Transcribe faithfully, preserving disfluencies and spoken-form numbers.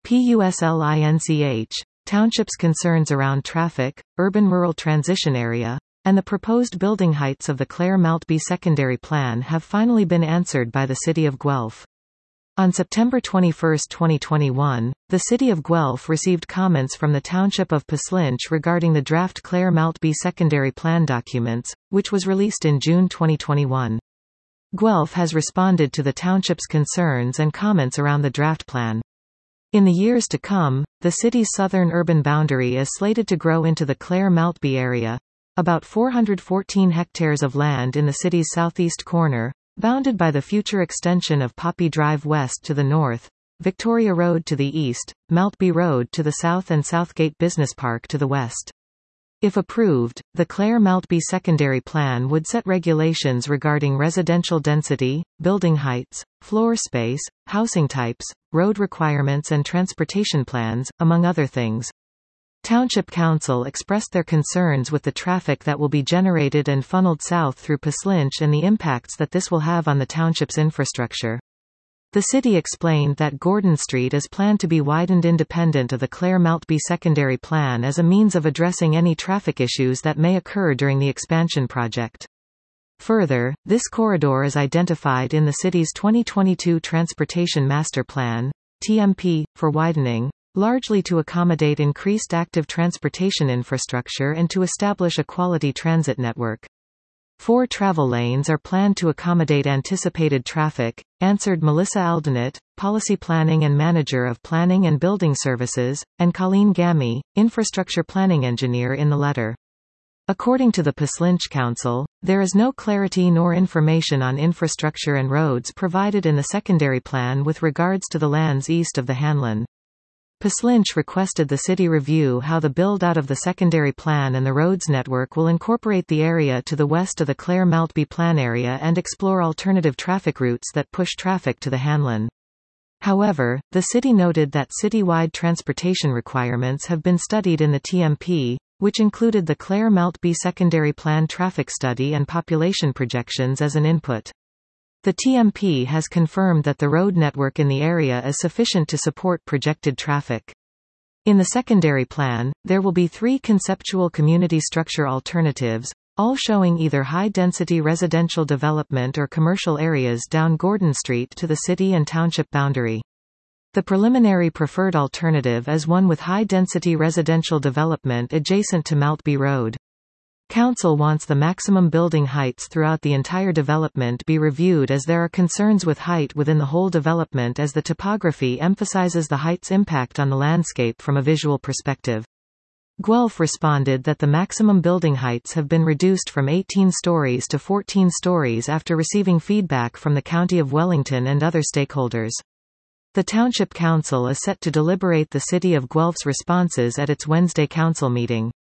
PUSLINCH, Township's concerns around traffic, urban-rural transition area, and the proposed building heights of the Clare Maltby Secondary Plan have finally been answered by the City of Guelph. On September twenty-first, twenty twenty-one, the City of Guelph received comments from the Township of Puslinch regarding the draft Clare Maltby Secondary Plan documents, which was released in June twenty twenty-one. Guelph has responded to the Township's concerns and comments around the draft plan. In the years to come, the city's southern urban boundary is slated to grow into the Clare Maltby area, about four hundred fourteen hectares of land in the city's southeast corner, bounded by the future extension of Poppy Drive west to the north, Victoria Road to the east, Maltby Road to the south and Southgate Business Park to the west. If approved, the Clare Maltby Secondary Plan would set regulations regarding residential density, building heights, floor space, housing types, road requirements and transportation plans, among other things. Township Council expressed their concerns with the traffic that will be generated and funneled south through Puslinch and the impacts that this will have on the township's infrastructure. The city explained that Gordon Street is planned to be widened independent of the Clare Maltby Secondary Plan as a means of addressing any traffic issues that may occur during the expansion project. Further, this corridor is identified in the city's twenty twenty-two Transportation Master Plan, T M P, for widening, largely to accommodate increased active transportation infrastructure and to establish a quality transit network. Four travel lanes are planned to accommodate anticipated traffic, answered Melissa Aldenit, Policy Planning and Manager of Planning and Building Services, and Colleen Gammy, Infrastructure Planning Engineer in the letter. According to the Puslinch Council, there is no clarity nor information on infrastructure and roads provided in the secondary plan with regards to the lands east of the Hanlon. Puslinch requested the city review how the build-out of the secondary plan and the roads network will incorporate the area to the west of the Clare Maltby plan area and explore alternative traffic routes that push traffic to the Hanlon. However, the city noted that citywide transportation requirements have been studied in the T M P, which included the Clare Maltby Secondary Plan traffic study and population projections as an input. The T M P has confirmed that the road network in the area is sufficient to support projected traffic. In the secondary plan, there will be three conceptual community structure alternatives, all showing either high-density residential development or commercial areas down Gordon Street to the city and township boundary. The preliminary preferred alternative is one with high-density residential development adjacent to Maltby Road. Council wants the maximum building heights throughout the entire development be reviewed as there are concerns with height within the whole development as the topography emphasizes the height's impact on the landscape from a visual perspective. Guelph responded that the maximum building heights have been reduced from eighteen stories to fourteen stories after receiving feedback from the County of Wellington and other stakeholders. The Township Council is set to deliberate the City of Guelph's responses at its Wednesday council meeting.